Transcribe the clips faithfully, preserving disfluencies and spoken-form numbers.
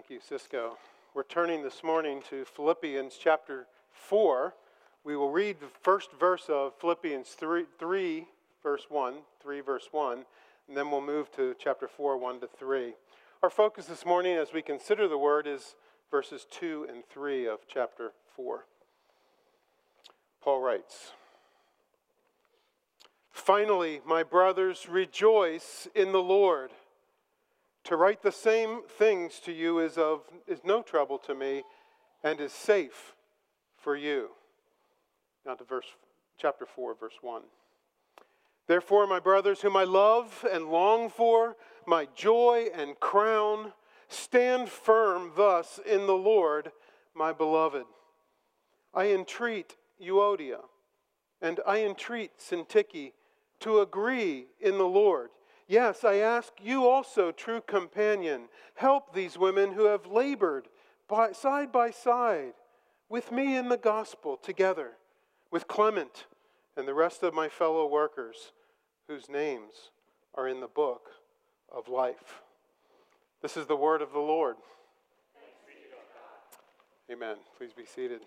Thank you, Cisco. We're turning this morning to Philippians chapter four. We will read the first verse of Philippians three, three verse one, three verse one, and then we'll move to chapter four, one to three. Our focus this morning as we consider the word is verses two and three of chapter four. Paul writes, "Finally, my brothers, rejoice in the Lord. To write the same things to you is of is no trouble to me and is safe for you." Now to verse chapter four, verse one. "Therefore, my brothers, whom I love and long for, my joy and crown, stand firm thus in the Lord, my beloved. I entreat Euodia, and I entreat Syntyche to agree in the Lord. Yes, I ask you also, true companion, help these women who have labored by, side by side with me in the gospel together, with Clement and the rest of my fellow workers, whose names are in the book of life." This is the word of the Lord. Amen. Please be seated.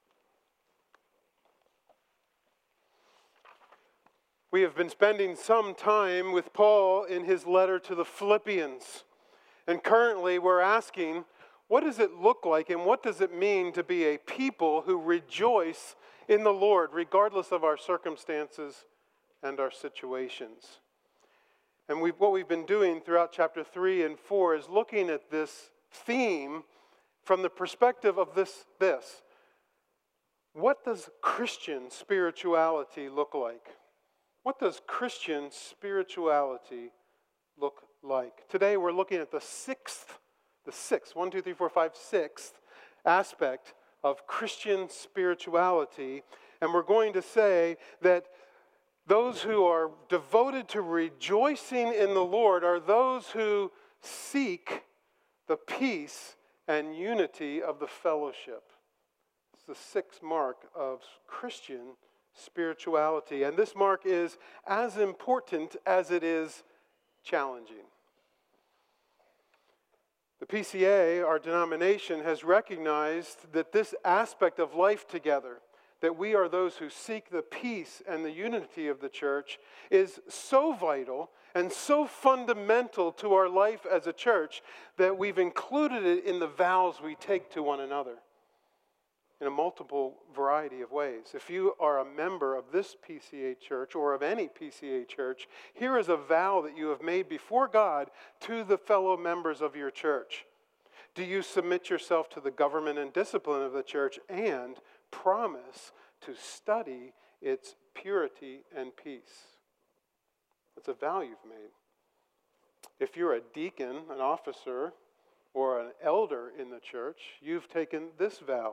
We have been spending some time with Paul in his letter to the Philippians. And currently we're asking, what does it look like and what does it mean to be a people who rejoice in the Lord, regardless of our circumstances and our situations? And we've, what we've been doing throughout chapter three and four is looking at this theme from the perspective of this, this. What does Christian spirituality look like? What does Christian spirituality look like? Today we're looking at the sixth, the sixth, one, two, three, four, five, sixth aspect of Christian spirituality. And we're going to say that those who are devoted to rejoicing in the Lord are those who seek the peace and unity of the fellowship. It's the sixth mark of Christian spirituality. And this mark is as important as it is challenging. The P C A, our denomination, has recognized that this aspect of life together, that we are those who seek the peace and the unity of the church, is so vital and so fundamental to our life as a church that we've included it in the vows we take to one another in a multiple variety of ways. If you are a member of this P C A church or of any P C A church, here is a vow that you have made before God to the fellow members of your church. Do you submit yourself to the government and discipline of the church and promise to study its purity and peace? That's a vow you've made. If you're a deacon, an officer, or an elder in the church, you've taken this vow.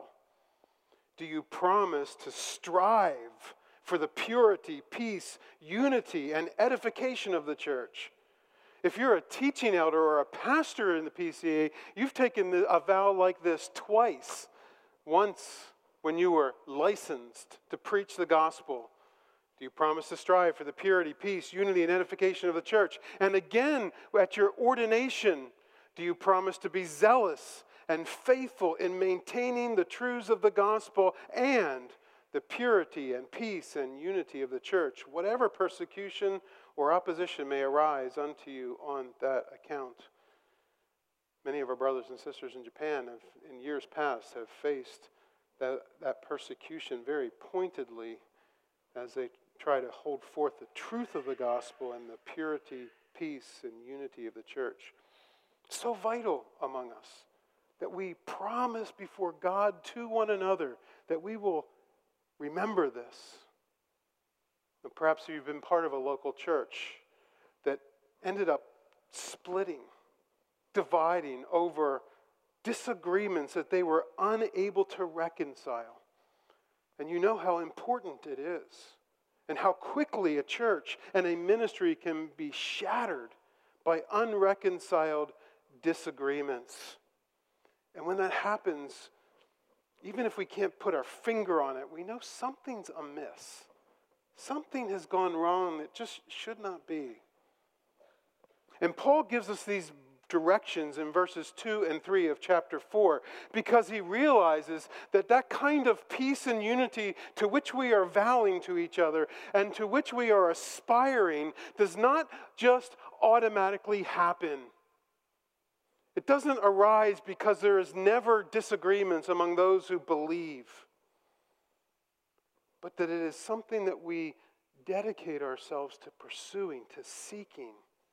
Do you promise to strive for the purity, peace, unity, and edification of the church? If you're a teaching elder or a pastor in the P C A, you've taken a vow like this twice. Once when you were licensed to preach the gospel. Do you promise to strive for the purity, peace, unity, and edification of the church? And again, at your ordination, do you promise to be zealous and faithful in maintaining the truths of the gospel and the purity and peace and unity of the church, whatever persecution or opposition may arise unto you on that account? Many of our brothers and sisters in Japan have, in years past, have faced that, that persecution very pointedly as they try to hold forth the truth of the gospel and the purity, peace, and unity of the church. So vital among us that we promise before God to one another that we will remember this. And perhaps you've been part of a local church that ended up splitting, dividing over disagreements that they were unable to reconcile. And you know how important it is, and how quickly a church and a ministry can be shattered by unreconciled disagreements. And when that happens, even if we can't put our finger on it, we know something's amiss. Something has gone wrong that just should not be. And Paul gives us these directions in verses two and three of chapter four, because he realizes that that kind of peace and unity to which we are vowing to each other and to which we are aspiring does not just automatically happen. It doesn't arise because there is never disagreements among those who believe, but that it is something that we dedicate ourselves to pursuing, to seeking.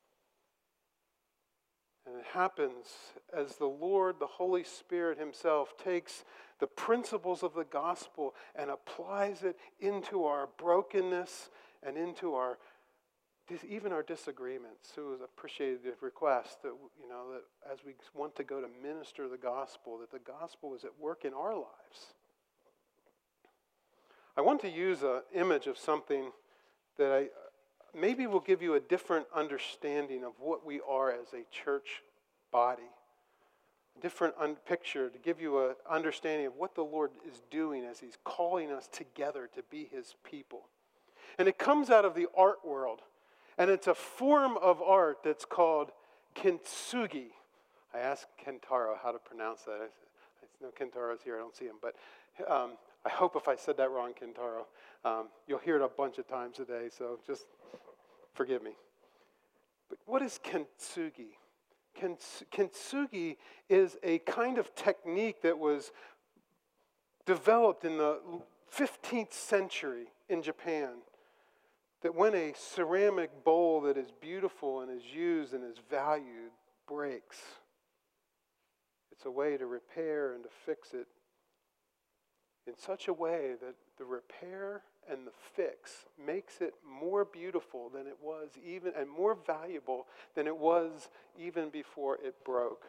And it happens as the Lord, the Holy Spirit himself, takes the principles of the gospel and applies it into our brokenness and into our, even our disagreements. So it was appreciated the request that, you know, that as we want to go to minister the gospel, that the gospel is at work in our lives. I want to use an image of something that I maybe will give you a different understanding of what we are as a church body. A different un- picture to give you an understanding of what the Lord is doing as he's calling us together to be his people. And it comes out of the art world. And it's a form of art that's called kintsugi. I asked Kentaro how to pronounce that. I, I know Kentaro's here. I don't see him. But um, I hope if I said that wrong, Kentaro, um, you'll hear it a bunch of times a day. So just forgive me. But what is kintsugi? Kintsugi is a kind of technique that was developed in the fifteenth century in Japan. That when a ceramic bowl that is beautiful and is used and is valued breaks, it's a way to repair and to fix it in such a way that the repair and the fix makes it more beautiful than it was even, and more valuable than it was even before it broke.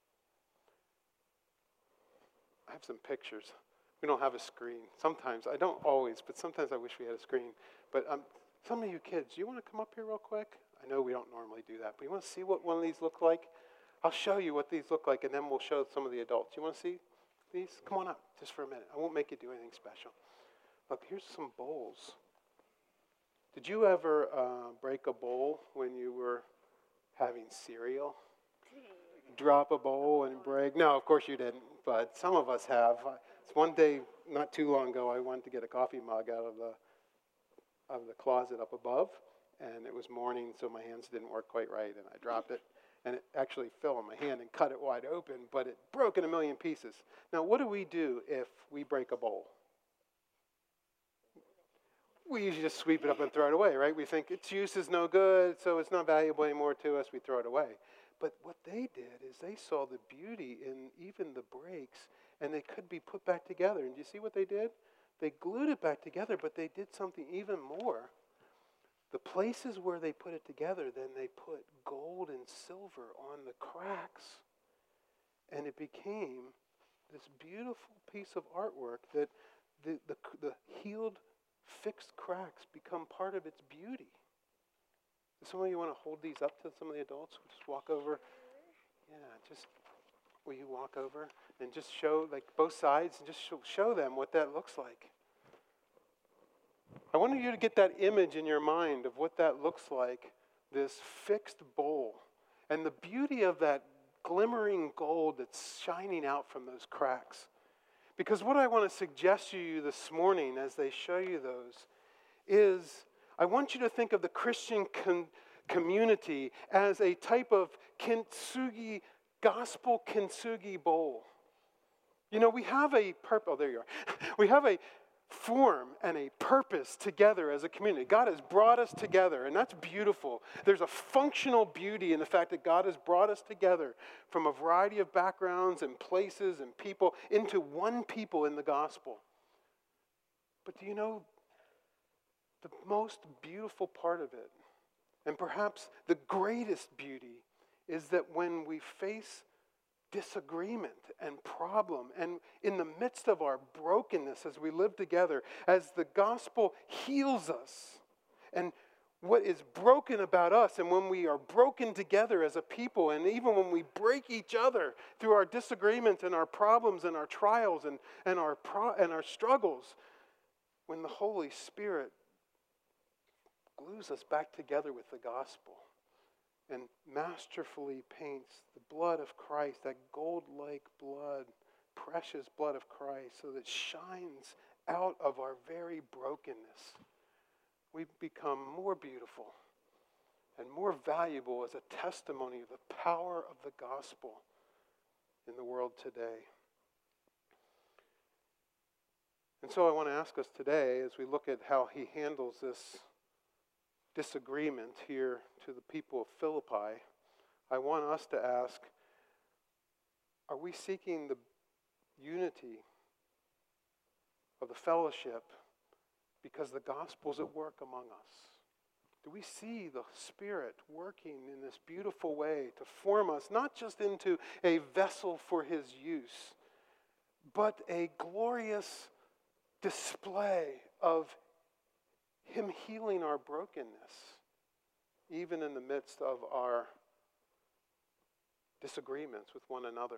I have some pictures. We don't have a screen. Sometimes, I don't always, but sometimes I wish we had a screen. But um, some of you kids, you want to come up here real quick? I know we don't normally do that, but you want to see what one of these look like? I'll show you what these look like, and then we'll show some of the adults. You want to see these? Come on up, just for a minute. I won't make you do anything special. Look, here's some bowls. Did you ever uh, break a bowl when you were having cereal? Drop a bowl and break? No, of course you didn't, but some of us have. It's one day, not too long ago, I went to get a coffee mug out of the of the closet up above, and it was morning, so my hands didn't work quite right, and I dropped it, and it actually fell on my hand and cut it wide open, but it broke in a million pieces. Now, what do we do if we break a bowl? We usually just sweep it up and throw it away, right? We think its use is no good, so it's not valuable anymore to us, we throw it away. But what they did is they saw the beauty in even the breaks, and they could be put back together. And do you see what they did? They glued it back together, but they did something even more. The places where they put it together, then they put gold and silver on the cracks. And it became this beautiful piece of artwork that the, the, the healed, fixed cracks become part of its beauty. Some of you want to hold these up to some of the adults? Just walk over. Yeah, just, will you walk over and just show, like, both sides and just show, show them what that looks like. I want you to get that image in your mind of what that looks like, this fixed bowl, and the beauty of that glimmering gold that's shining out from those cracks. Because what I want to suggest to you this morning as they show you those is I want you to think of the Christian con- community as a type of kintsugi, gospel kintsugi bowl. You know, we have a purpose, oh, there you are. We have a form and a purpose together as a community. God has brought us together, and that's beautiful. There's a functional beauty in the fact that God has brought us together from a variety of backgrounds and places and people into one people in the gospel. But do you know the most beautiful part of it, and perhaps the greatest beauty, is that when we face disagreement and problem, and in the midst of our brokenness as we live together, as the gospel heals us, and what is broken about us, and when we are broken together as a people, and even when we break each other through our disagreements and our problems and our trials and, and, our, pro- and our struggles, when the Holy Spirit glues us back together with the gospel, and masterfully paints the blood of Christ, that gold-like blood, precious blood of Christ, so that it shines out of our very brokenness. We become more beautiful and more valuable as a testimony of the power of the gospel in the world today. And so I want to ask us today, as we look at how he handles this disagreement here to the people of Philippi, I want us to ask, are we seeking the unity of the fellowship because the gospel's at work among us? Do we see the Spirit working in this beautiful way to form us, not just into a vessel for his use, but a glorious display of him healing our brokenness, even in the midst of our disagreements with one another?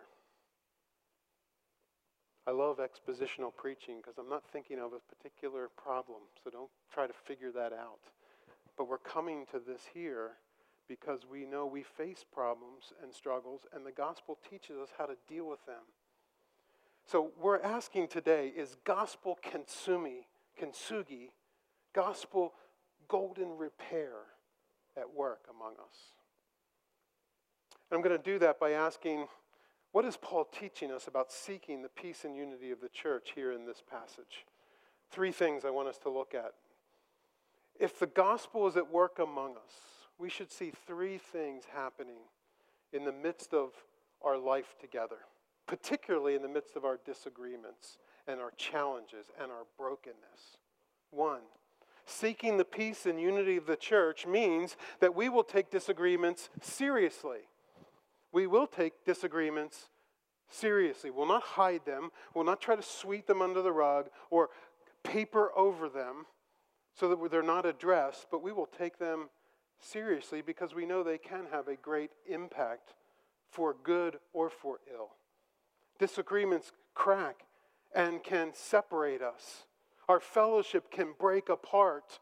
I love expositional preaching because I'm not thinking of a particular problem, so don't try to figure that out. But we're coming to this here because we know we face problems and struggles, and the gospel teaches us how to deal with them. So we're asking today, is gospel kintsugi, kintsugi, gospel golden repair at work among us? And I'm going to do that by asking, what is Paul teaching us about seeking the peace and unity of the church here in this passage? Three things I want us to look at. If the gospel is at work among us, we should see three things happening in the midst of our life together, particularly in the midst of our disagreements and our challenges and our brokenness. One, seeking the peace and unity of the church means that we will take disagreements seriously. We will take disagreements seriously. We'll not hide them. We'll not try to sweep them under the rug or paper over them so that they're not addressed, but we will take them seriously because we know they can have a great impact for good or for ill. Disagreements crack and can separate us. Our fellowship can break apart.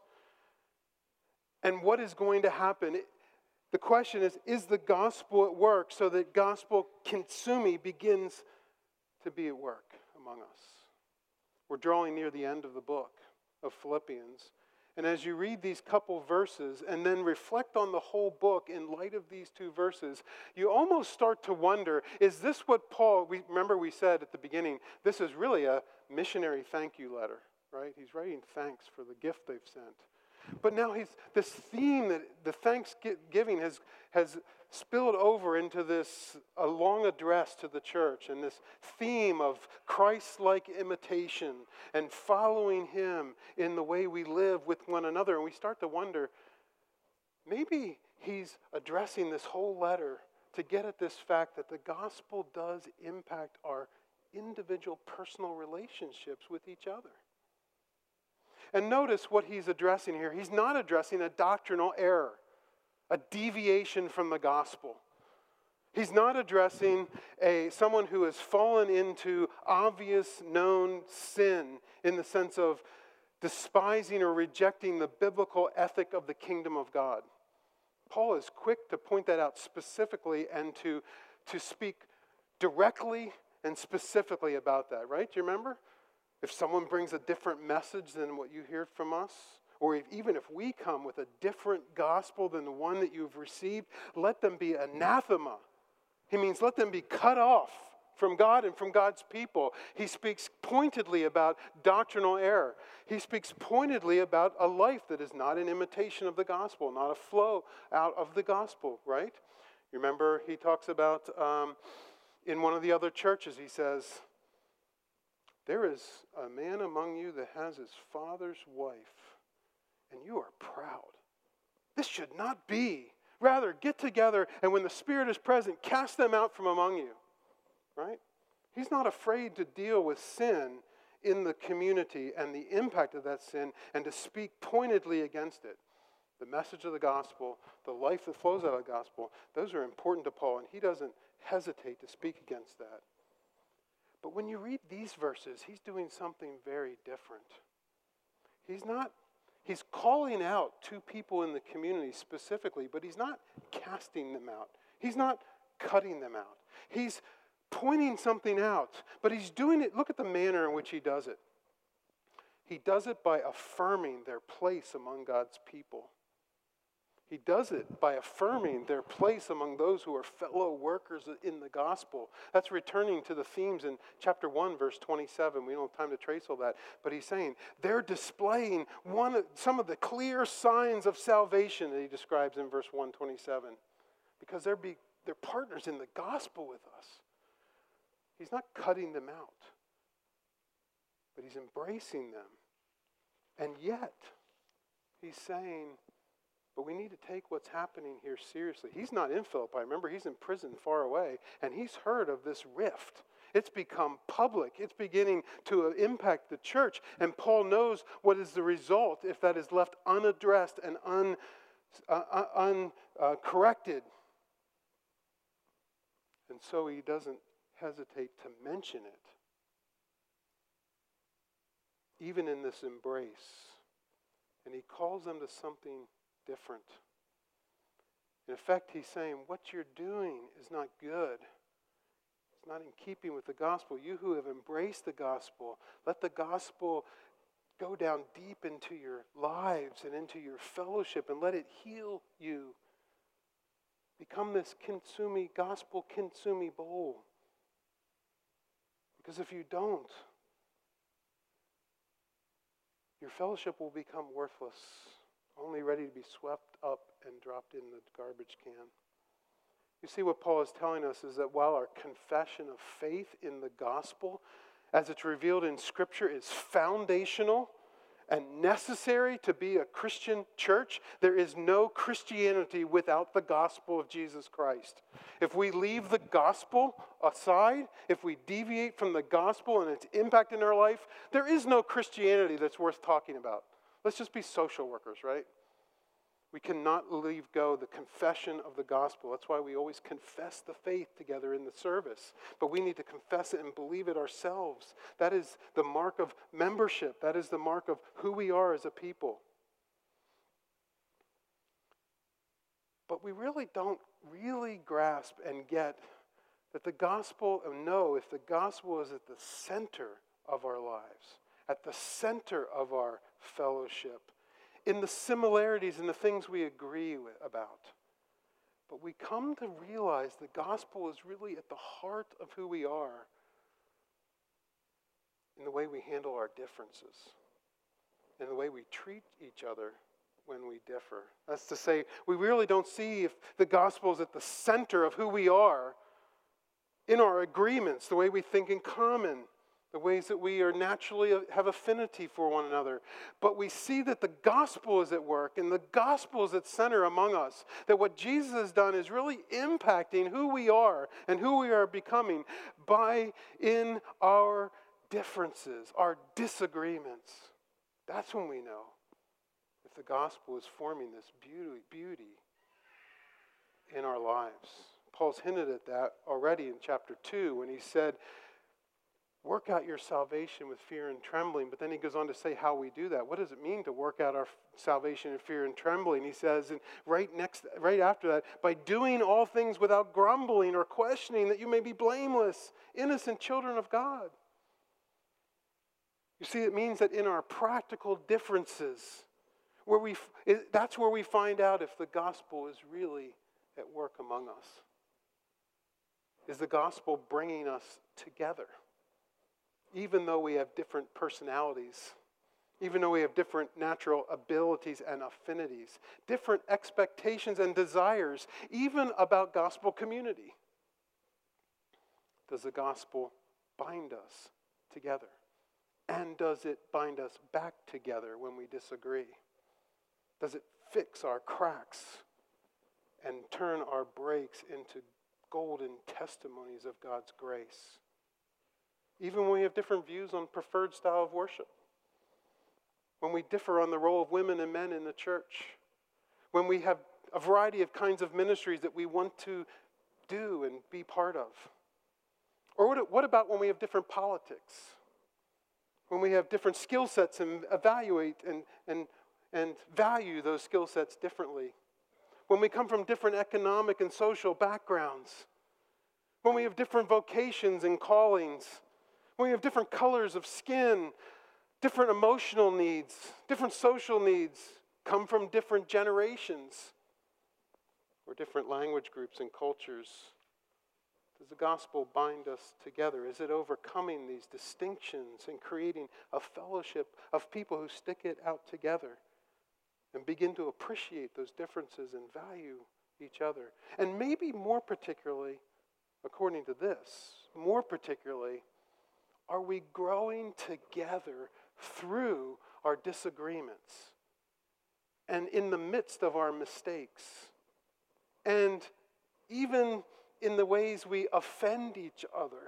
And what is going to happen? The question is, is the gospel at work so that gospel kintsugi begins to be at work among us? We're drawing near the end of the book of Philippians. And as you read these couple verses and then reflect on the whole book in light of these two verses, you almost start to wonder, is this what Paul, we, remember we said at the beginning, this is really a missionary thank you letter, right? He's writing thanks for the gift they've sent. But now he's this theme that the thanksgiving has, has spilled over into this a long address to the church, and this theme of Christ-like imitation and following him in the way we live with one another. And we start to wonder, maybe he's addressing this whole letter to get at this fact that the gospel does impact our individual personal relationships with each other. And notice what he's addressing here. He's not addressing a doctrinal error, a deviation from the gospel. He's not addressing a someone who has fallen into obvious known sin in the sense of despising or rejecting the biblical ethic of the kingdom of God. Paul is quick to point that out specifically and to, to speak directly and specifically about that, right? Do you remember? If someone brings a different message than what you hear from us, or if, even if we come with a different gospel than the one that you've received, let them be anathema. He means let them be cut off from God and from God's people. He speaks pointedly about doctrinal error. He speaks pointedly about a life that is not an imitation of the gospel, not a flow out of the gospel, right? You remember he talks about um, in one of the other churches, he says, there is a man among you that has his father's wife, and you are proud. This should not be. Rather, get together, and when the Spirit is present, cast them out from among you. Right? He's not afraid to deal with sin in the community and the impact of that sin and to speak pointedly against it. The message of the gospel, the life that flows out of the gospel, those are important to Paul, and he doesn't hesitate to speak against that. But when you read these verses, he's doing something very different. He's not He's calling out to people in the community specifically, but he's not casting them out. He's not cutting them out. He's pointing something out, but he's doing it. Look at the manner in which he does it. He does it by affirming their place among God's people. He does it by affirming their place among those who are fellow workers in the gospel. That's returning to the themes in chapter one, verse twenty-seven. We don't have time to trace all that. But he's saying they're displaying one of, some of the clear signs of salvation that he describes in verse one twenty-seven. Because they're, be, they're partners in the gospel with us. He's not cutting them out, but he's embracing them. And yet, he's saying, but we need to take what's happening here seriously. He's not in Philippi. Remember, he's in prison far away, and he's heard of this rift. It's become public. It's beginning to impact the church, and Paul knows what is the result if that is left unaddressed and un, uh, uncorrected. And so he doesn't hesitate to mention it, even in this embrace. And he calls them to something different. In effect, he's saying, what you're doing is not good. It's not in keeping with the gospel. You who have embraced the gospel, let the gospel go down deep into your lives and into your fellowship and let it heal you. Become this consuming, gospel consuming bowl. Because if you don't, your fellowship will become worthless, only ready to be swept up and dropped in the garbage can. You see, what Paul is telling us is that while our confession of faith in the gospel, as it's revealed in Scripture, is foundational and necessary to be a Christian church, there is no Christianity without the gospel of Jesus Christ. If we leave the gospel aside, if we deviate from the gospel and its impact in our life, there is no Christianity that's worth talking about. Let's just be social workers, right? We cannot leave go the confession of the gospel. That's why we always confess the faith together in the service. But we need to confess it and believe it ourselves. That is the mark of membership. That is the mark of who we are as a people. But we really don't really grasp and get that the gospel, and know if the gospel is at the center of our lives, at the center of our fellowship, in the similarities and the things we agree with, about. But we come to realize the gospel is really at the heart of who we are in the way we handle our differences, in the way we treat each other when we differ. That's to say, we really don't see if the gospel is at the center of who we are in our agreements, the way we think in common, the ways that we are naturally have affinity for one another. But we see that the gospel is at work and the gospel is at center among us. That what Jesus has done is really impacting who we are and who we are becoming by in our differences, our disagreements. That's when we know if the gospel is forming this beauty, beauty in our lives. Paul's hinted at that already in chapter two when he said, work out your salvation with fear and trembling. But then he goes on to say how we do that. What does it mean to work out our salvation in fear and trembling? He says, and right next, right after that, by doing all things without grumbling or questioning, that you may be blameless, innocent children of God. You see, it means that in our practical differences, where we that's where we find out if the gospel is really at work among us. Is the gospel bringing us together? Even though we have different personalities, even though we have different natural abilities and affinities, different expectations and desires, even about gospel community. Does the gospel bind us together? And does it bind us back together when we disagree? Does it fix our cracks and turn our breaks into golden testimonies of God's grace? Even when we have different views on preferred style of worship. When we differ on the role of women and men in the church. When we have a variety of kinds of ministries that we want to do and be part of. Or what, what about when we have different politics? When we have different skill sets and evaluate and, and and value those skill sets differently. When we come from different economic and social backgrounds, when we have different vocations and callings, when we have different colors of skin, different emotional needs, different social needs, come from different generations or different language groups and cultures. Does the gospel bind us together? Is it overcoming these distinctions and creating a fellowship of people who stick it out together and begin to appreciate those differences and value each other? And maybe more particularly, according to this, more particularly, are we growing together through our disagreements and in the midst of our mistakes and even in the ways we offend each other?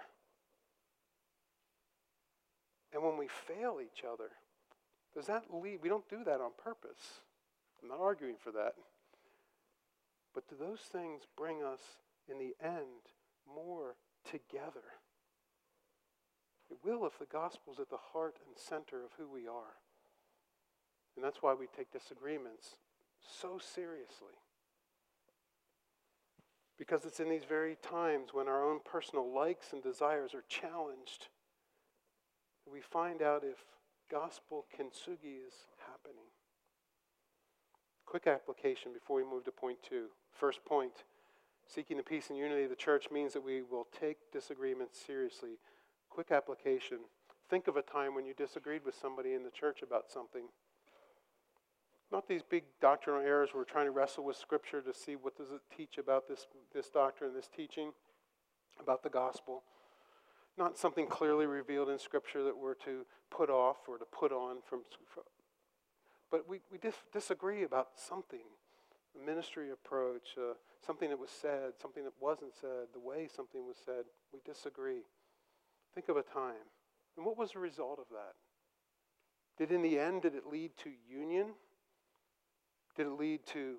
And when we fail each other, does that lead? We don't do that on purpose. I'm not arguing for that. But do those things bring us, in the end, more together? It will if the gospel's at the heart and center of who we are. And that's why we take disagreements so seriously. Because it's in these very times when our own personal likes and desires are challenged that we find out if gospel kintsugi is happening. Quick application before we move to point two. First point, seeking the peace and unity of the church means that we will take disagreements seriously. Quick application. Think of a time when you disagreed with somebody in the church about something. Not these big doctrinal errors. We're trying to wrestle with Scripture to see what does it teach about this, this doctrine, this teaching, about the gospel. Not something clearly revealed in Scripture that we're to put off or to put on from. But we, we dis- disagree about something. A ministry approach, uh, something that was said, something that wasn't said, the way something was said. We disagree. Think of a time. And what was the result of that? Did in the end, did it lead to union? Did it lead to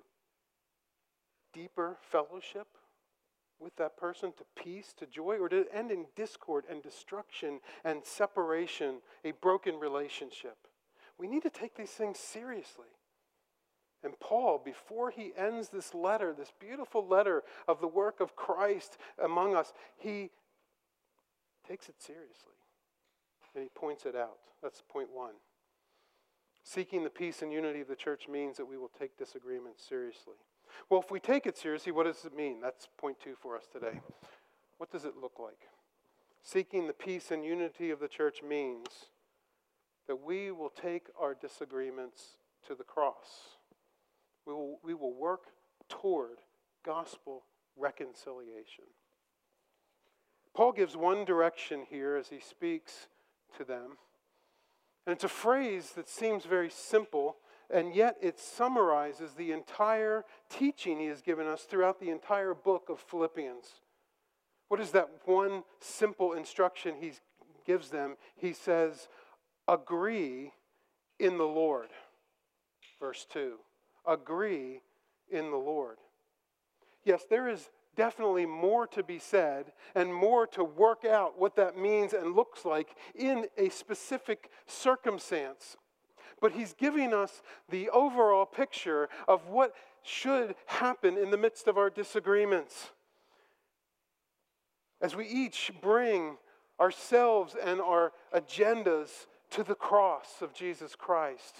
deeper fellowship with that person, to peace, to joy? Or did it end in discord and destruction and separation, a broken relationship? We need to take these things seriously. And Paul, before he ends this letter, this beautiful letter of the work of Christ among us, he takes it seriously. And he points it out. That's point one. Seeking the peace and unity of the church means that we will take disagreements seriously. Well, if we take it seriously, what does it mean? That's point two for us today. What does it look like? Seeking the peace and unity of the church means that we will take our disagreements to the cross. We will, we will work toward gospel reconciliation. Paul gives one direction here as he speaks to them. And it's a phrase that seems very simple, and yet it summarizes the entire teaching he has given us throughout the entire book of Philippians. What is that one simple instruction he gives them? He says, agree in the Lord. Verse two. Agree in the Lord. Yes, there is definitely more to be said and more to work out what that means and looks like in a specific circumstance. But he's giving us the overall picture of what should happen in the midst of our disagreements. As we each bring ourselves and our agendas to the cross of Jesus Christ.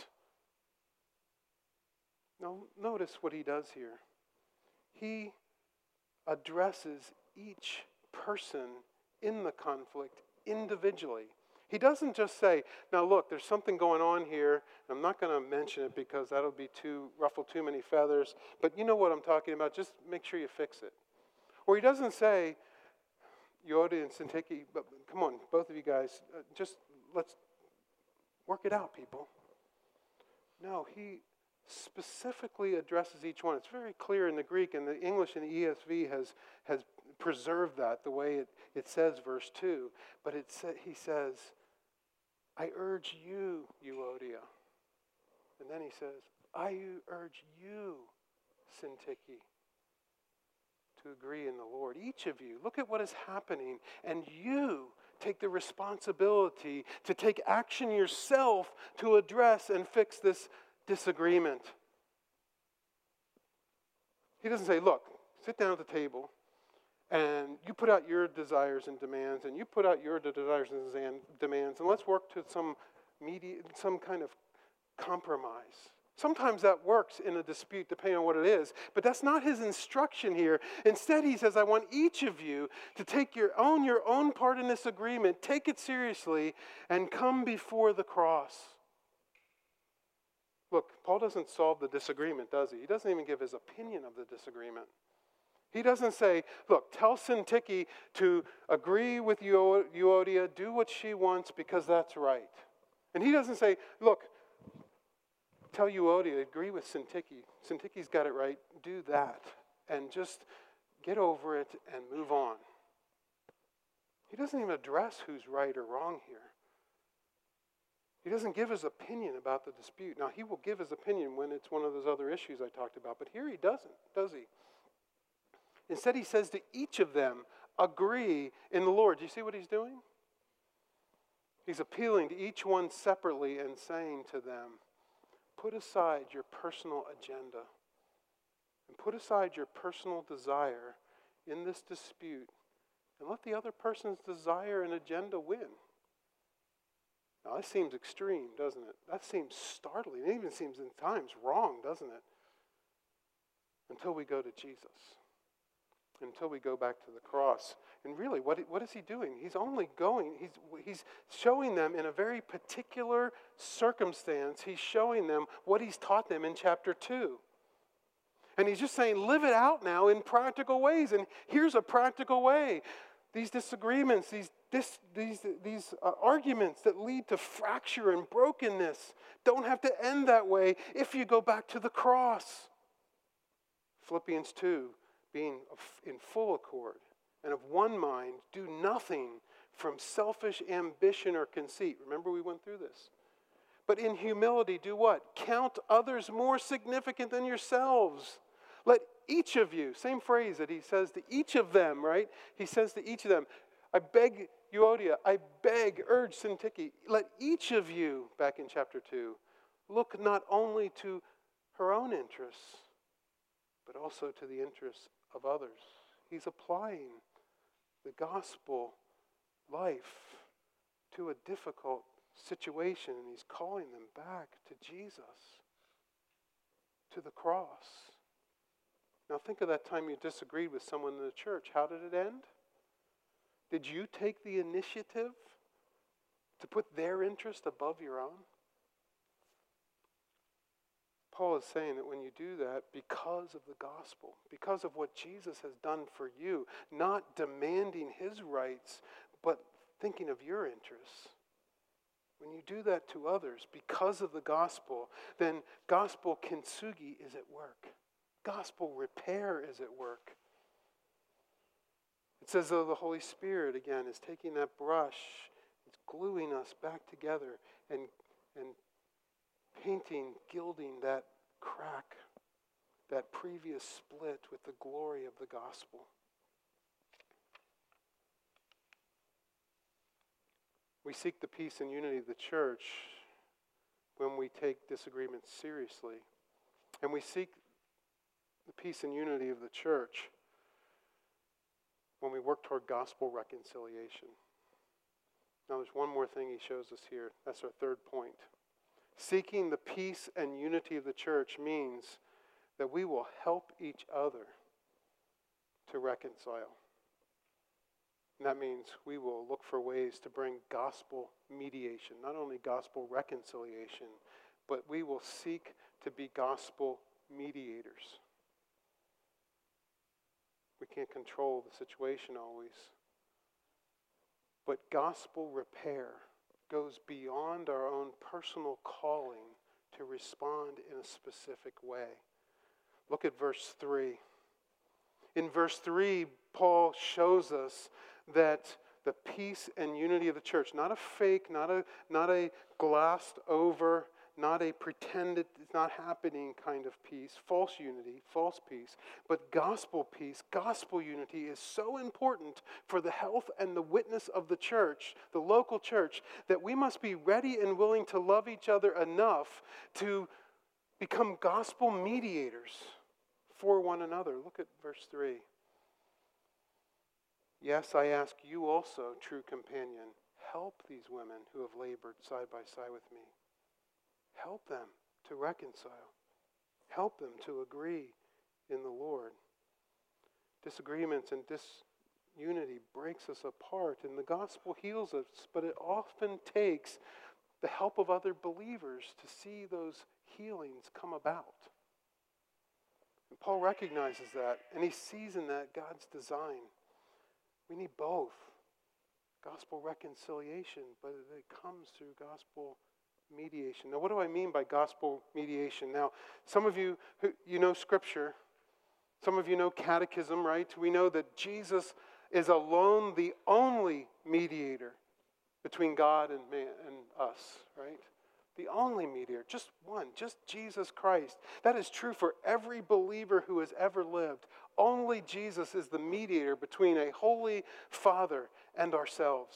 Now, notice what he does here. He addresses each person in the conflict individually. He doesn't just say, now look, there's something going on here. I'm not going to mention it because that'll be too, ruffle too many feathers. But you know what I'm talking about. Just make sure you fix it. Or he doesn't say, Yoda and Sintiki, but come on, both of you guys, uh, just let's work it out, people. No, he specifically addresses each one. It's very clear in the Greek, and the English in the E S V has, has preserved that the way it, it says, verse two. But it sa- he says, I urge you, Euodia. And then he says, I urge you, Syntyche, to agree in the Lord. Each of you, look at what is happening, and you take the responsibility to take action yourself to address and fix this disagreement. He doesn't say, look, sit down at the table and you put out your desires and demands and you put out your desires and demands and let's work to some media, some kind of compromise. Sometimes that works in a dispute depending on what it is, but that's not his instruction here. Instead, he says, I want each of you to take your own, your own part in this agreement, take it seriously, and come before the cross. Look, Paul doesn't solve the disagreement, does he? He doesn't even give his opinion of the disagreement. He doesn't say, look, tell Syntyche to agree with Euodia, do what she wants because that's right. And he doesn't say, look, tell Euodia, agree with Syntyche. Syntyche's got it right, do that. And just get over it and move on. He doesn't even address who's right or wrong here. He doesn't give his opinion about the dispute. Now, he will give his opinion when it's one of those other issues I talked about, but here he doesn't, does he? Instead, he says to each of them, agree in the Lord. Do you see what he's doing? He's appealing to each one separately and saying to them, put aside your personal agenda and put aside your personal desire in this dispute and let the other person's desire and agenda win. Now, that seems extreme, doesn't it? That seems startling. It even seems in times wrong, doesn't it? Until we go to Jesus. Until we go back to the cross. And really, what, what is he doing? He's only going, he's, he's showing them in a very particular circumstance, he's showing them what he's taught them in chapter two. And he's just saying, live it out now in practical ways. And here's a practical way. These disagreements, these This, these these uh, arguments that lead to fracture and brokenness don't have to end that way if you go back to the cross. Philippians two, being in full accord and of one mind, do nothing from selfish ambition or conceit. Remember we went through this. But in humility, do what? Count others more significant than yourselves. Let each of you, same phrase that he says to each of them, right? He says to each of them, I beg Euodia, I beg, urge Syntyche, let each of you, back in chapter two, look not only to her own interests, but also to the interests of others. He's applying the gospel life to a difficult situation, and he's calling them back to Jesus, to the cross. Now think of that time you disagreed with someone in the church. How did it end? Did you take the initiative to put their interest above your own? Paul is saying that when you do that, because of the gospel, because of what Jesus has done for you, not demanding his rights, but thinking of your interests. When you do that to others because of the gospel, then gospel kintsugi is at work. Gospel repair is at work. It's as though the Holy Spirit, again, is taking that brush, it's gluing us back together and, and painting, gilding that crack, that previous split with the glory of the gospel. We seek the peace and unity of the church when we take disagreements seriously. And we seek the peace and unity of the church when we work toward gospel reconciliation. Now there's one more thing he shows us here. That's our third point. Seeking the peace and unity of the church means that we will help each other to reconcile. And that means we will look for ways to bring gospel mediation, not only gospel reconciliation, but we will seek to be gospel mediators. We can't control the situation always. But gospel repair goes beyond our own personal calling to respond in a specific way. Look at verse three. In verse three, Paul shows us that the peace and unity of the church, not a fake, not a, not a glossed over, not a pretend it's not happening kind of peace, false unity, false peace, but gospel peace, gospel unity is so important for the health and the witness of the church, the local church, that we must be ready and willing to love each other enough to become gospel mediators for one another. Look at verse three. Yes, I ask you also, true companion, help these women who have labored side by side with me. Help them to reconcile. Help them to agree in the Lord. Disagreements and disunity breaks us apart, and the gospel heals us, but it often takes the help of other believers to see those healings come about. And Paul recognizes that, and he sees in that God's design. We need both. Gospel reconciliation, but it comes through gospel mediation. Now, what do I mean by gospel mediation? Now, some of you, who, you know Scripture. Some of you know catechism, right? We know that Jesus is alone the only mediator between God and man and us, right? The only mediator, just one, just Jesus Christ. That is true for every believer who has ever lived. Only Jesus is the mediator between a holy Father and ourselves.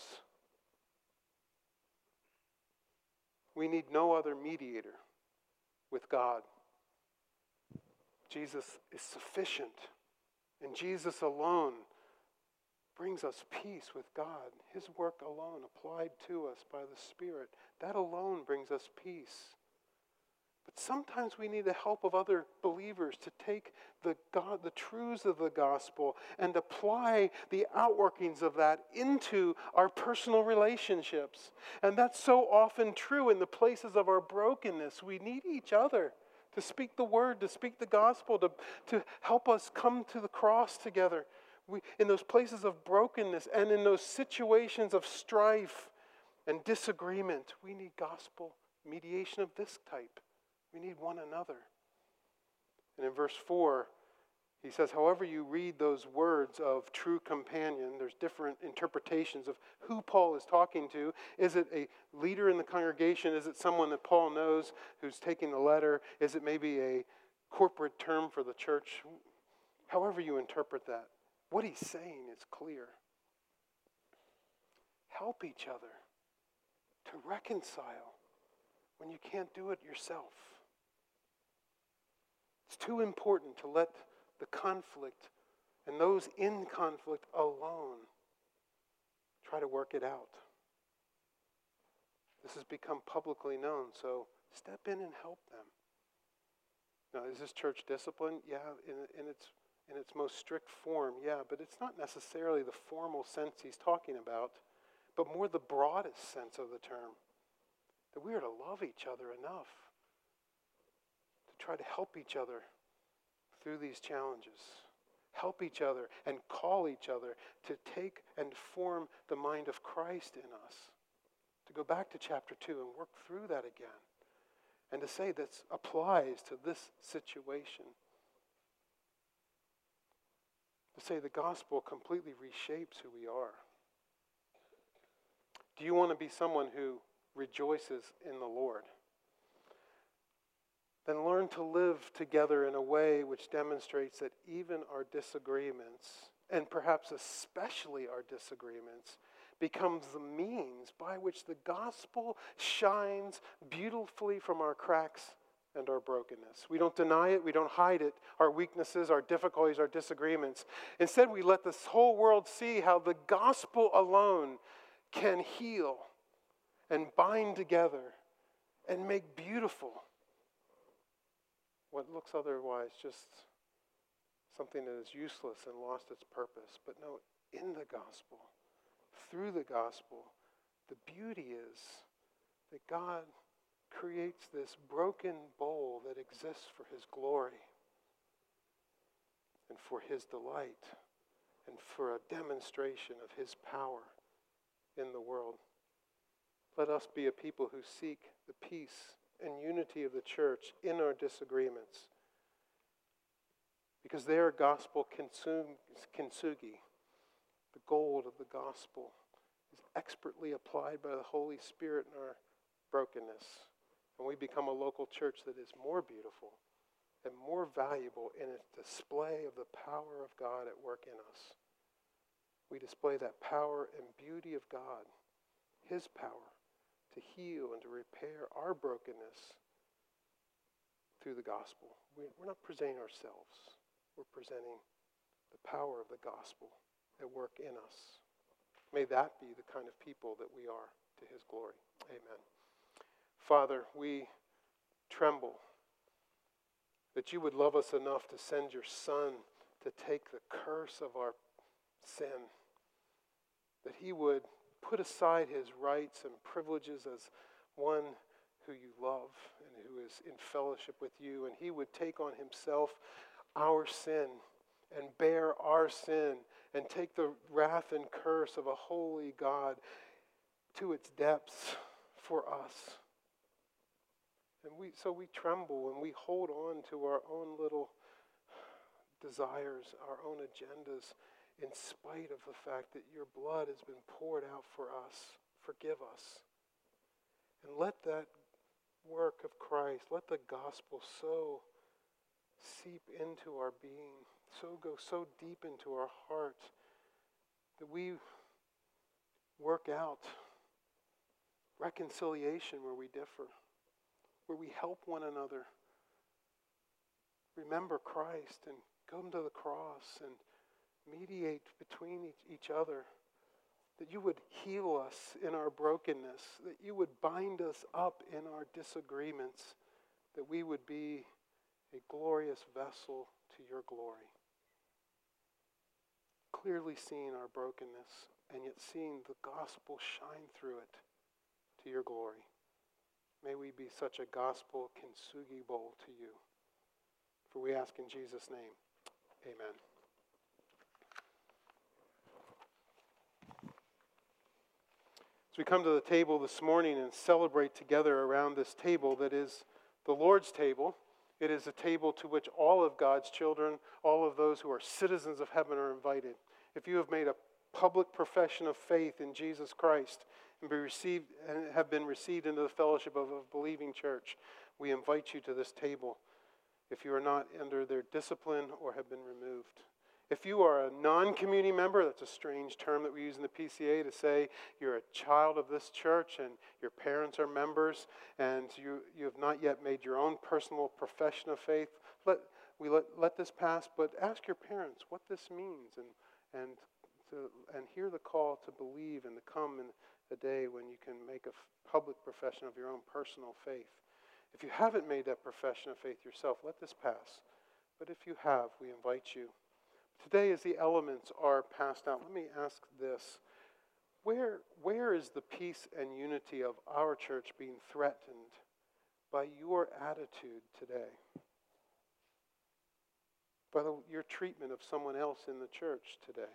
We need no other mediator with God. Jesus is sufficient, and Jesus alone brings us peace with God. His work alone applied to us by the Spirit, that alone brings us peace. But sometimes we need the help of other believers to take the God, the truths of the gospel and apply the outworkings of that into our personal relationships. And that's so often true in the places of our brokenness. We need each other to speak the word, to speak the gospel, to, to help us come to the cross together. We, in those places of brokenness and in those situations of strife and disagreement, we need gospel mediation of this type. We need one another. And in verse four, he says, however you read those words of true companion, there's different interpretations of who Paul is talking to. Is it a leader in the congregation? Is it someone that Paul knows who's taking the letter? Is it maybe a corporate term for the church? However you interpret that, what he's saying is clear. Help each other to reconcile when you can't do it yourself. It's too important to let the conflict and those in conflict alone try to work it out. This has become publicly known, so step in and help them. Now, is this church discipline? Yeah, in, in its in its most strict form, yeah, but it's not necessarily the formal sense he's talking about, but more the broadest sense of the term. That we are to love each other enough to try to help each other through these challenges. Help each other and call each other to take and form the mind of Christ in us. To go back to chapter two and work through that again. And to say this applies to this situation. To say the gospel completely reshapes who we are. Do you want to be someone who rejoices in the Lord? Then learn to live together in a way which demonstrates that even our disagreements, and perhaps especially our disagreements, becomes the means by which the gospel shines beautifully from our cracks and our brokenness. We don't deny it, we don't hide it, our weaknesses, our difficulties, our disagreements. Instead, we let this whole world see how the gospel alone can heal and bind together and make beautiful what looks otherwise just something that is useless and lost its purpose. But no, in the gospel, through the gospel, the beauty is that God creates this broken bowl that exists for his glory and for his delight and for a demonstration of his power in the world. Let us be a people who seek the peace and unity of the church in our disagreements, because they are gospel kintsugi. The gold of the gospel is expertly applied by the Holy Spirit in our brokenness, and we become a local church that is more beautiful and more valuable in its display of the power of God at work in us. We display that power and beauty of God, his power, to heal and to repair our brokenness through the gospel. We're not presenting ourselves. We're presenting the power of the gospel at work in us. May that be the kind of people that we are to his glory. Amen. Father, we tremble that you would love us enough to send your Son to take the curse of our sin, that he would put aside his rights and privileges as one who you love and who is in fellowship with you, and he would take on himself our sin and bear our sin and take the wrath and curse of a holy God to its depths for us. And we, so we tremble and we hold on to our own little desires, our own agendas, in spite of the fact that your blood has been poured out for us. Forgive us. And let that work of Christ, let the gospel so seep into our being, so go so deep into our heart that we work out reconciliation where we differ, where we help one another remember Christ and come to the cross and mediate between each other, that you would heal us in our brokenness, that you would bind us up in our disagreements, that we would be a glorious vessel to your glory. Clearly seeing our brokenness and yet seeing the gospel shine through it to your glory. May we be such a gospel kintsugi bowl to you. For we ask in Jesus' name, amen. As we come to the table this morning and celebrate together around this table that is the Lord's table, it is a table to which all of God's children, all of those who are citizens of heaven, are invited. If you have made a public profession of faith in Jesus Christ and be received and have been received into the fellowship of a believing church, we invite you to this table if you are not under their discipline or have been removed. If you are a non-community member, that's a strange term that we use in the P C A to say you're a child of this church and your parents are members and you, you have not yet made your own personal profession of faith, let, we let, let this pass, but ask your parents what this means and, and, to, and hear the call to believe and to come in a day when you can make a public profession of your own personal faith. If you haven't made that profession of faith yourself, let this pass. But if you have, we invite you. Today, as the elements are passed out, let me ask this. Where, where is the peace and unity of our church being threatened by your attitude today? By the, your treatment of someone else in the church today?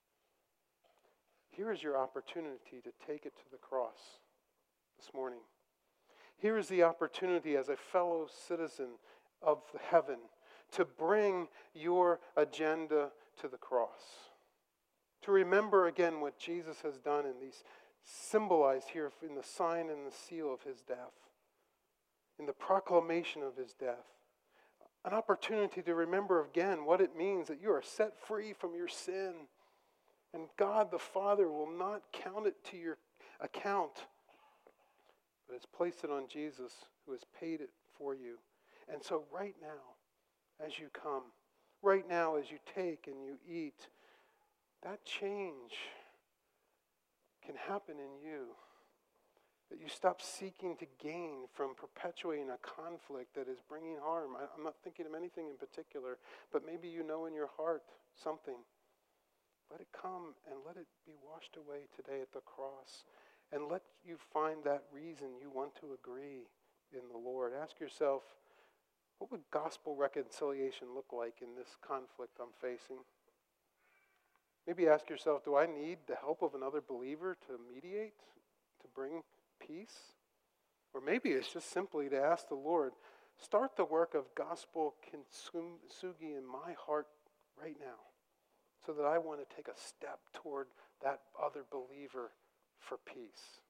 Here is your opportunity to take it to the cross this morning. Here is the opportunity as a fellow citizen of heaven to bring your agenda to the cross. To remember again what Jesus has done in these symbolized here in the sign and the seal of his death, in the proclamation of his death. An opportunity to remember again what it means that you are set free from your sin. And God the Father will not count it to your account, but has placed it on Jesus who has paid it for you. And so right now, as you come, right now as you take and you eat, that change can happen in you. That you stop seeking to gain from perpetuating a conflict that is bringing harm. I, I'm not thinking of anything in particular, but maybe you know in your heart something. Let it come and let it be washed away today at the cross. And let you find that reason you want to agree in the Lord. Ask yourself, what would gospel reconciliation look like in this conflict I'm facing? Maybe ask yourself, do I need the help of another believer to mediate, to bring peace? Or maybe it's just simply to ask the Lord, start the work of gospel kintsugi in my heart right now, so that I want to take a step toward that other believer for peace.